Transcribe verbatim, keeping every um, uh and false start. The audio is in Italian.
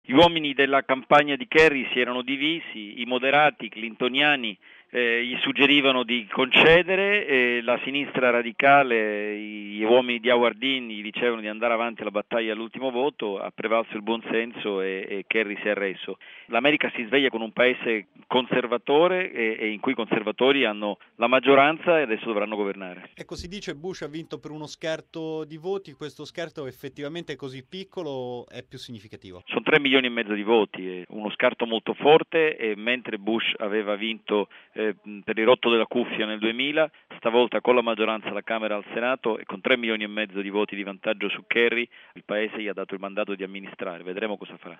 Gli uomini della campagna di Kerry si erano divisi, i moderati clintoniani eh, gli suggerivano di concedere, e la sinistra radicale, gli uomini di Howard Dean gli dicevano di andare avanti alla battaglia all'ultimo voto. Ha prevalso il buonsenso e, e Kerry si è arreso. L'America si sveglia con un paese conservatore e, e in cui i conservatori hanno la maggioranza e adesso dovranno governare. Ecco, si dice Bush ha vinto per uno scarto di voti, questo scarto effettivamente è così piccolo o è più significativo? Sono tre milioni e mezzo di voti, uno scarto molto forte, e mentre Bush aveva vinto eh, per il rotto della cuffia nel duemila, stavolta con la maggioranza alla Camera e al Senato e con tre milioni e mezzo di voti di vantaggio su Kerry, il paese gli ha dato il mandato di amministrare. Vedremo cosa farà.